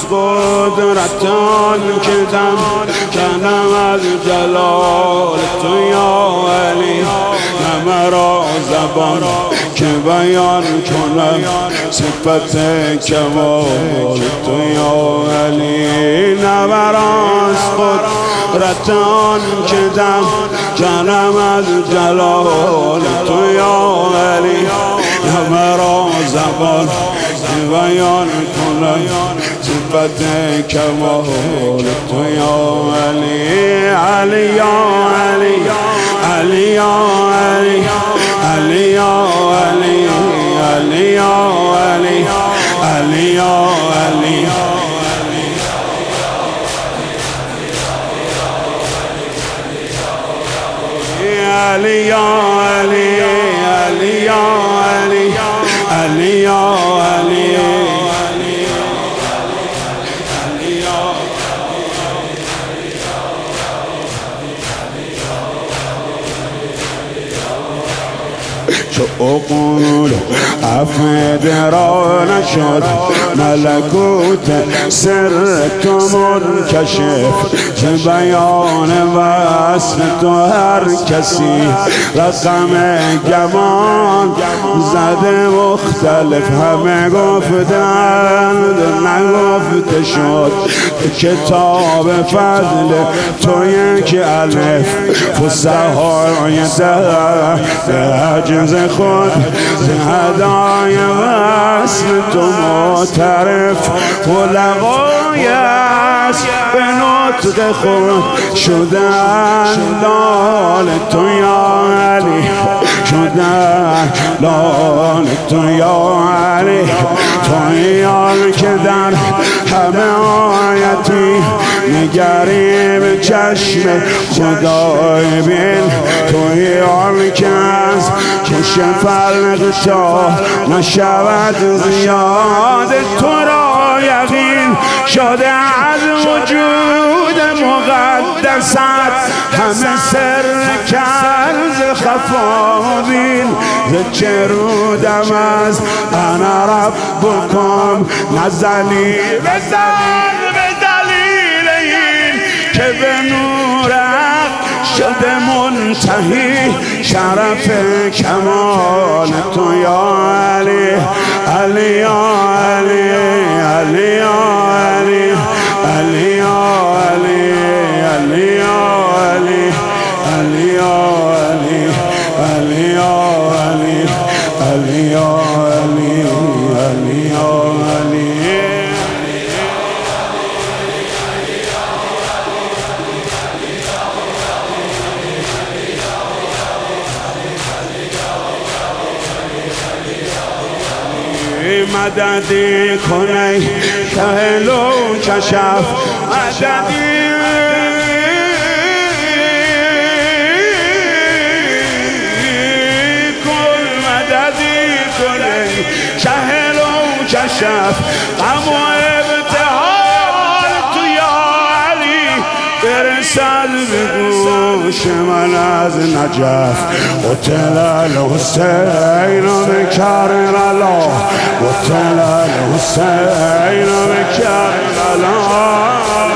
قدرت آن که دم کنم از جلال تو یا علی. نه مرا زبان که بیان کنم صفت کمال تو یا علی. نه مراست قدرت آن که دم کنم از جلال تو یا علی. نه مرا زبان که بیان کنم صفت کمال تو یا علی. علی یا علی، علی یا علی، علی یا علی، علی یا علی، علی یا علی، علی یا علی، علی یا علی، علی یا علی. چو عقول افید را نشد ملکوت سر تو منکشف. چه بیان وصف تو هر کسی رقم گمان زده مختلف. همه گفتند نگفته شد کتاب فضل تو یک الف. فصحای عجز خود هدای وصل تو معترف. خلقایش به نطق خود شدن لال تو یا علی، شدن لال تو یا علی. تویی که در همه آیتی نگری به چشم خدای بین. تویی که از کش فرق تا نشود زیاد. تو را یقین شده از وجود مقدست همه سر کنز خفا بین. ز چه رودم از انا ربکم نزلی بزن به دلیل این که به نور شده منتهی شرف کمال تو یا علی. علی یا علی، علی یا علی، علی یا علی، علی یا علی، علی یا علی، علی یا علی، علی یا علی، علی یا علی. مددی کنی کهلو کشف، مددی کن، مددی کنی کهلو کشف. غم و ابتحال تو یا علی برسد به گوش من از نجف. قتل الحسین بکربلا، قتل الحسین بکربلا.